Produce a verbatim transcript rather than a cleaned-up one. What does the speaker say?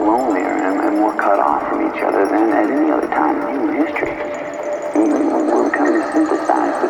lonelier and, and more cut off from each other than at any other time in human history. We, we, we're becoming to sympathize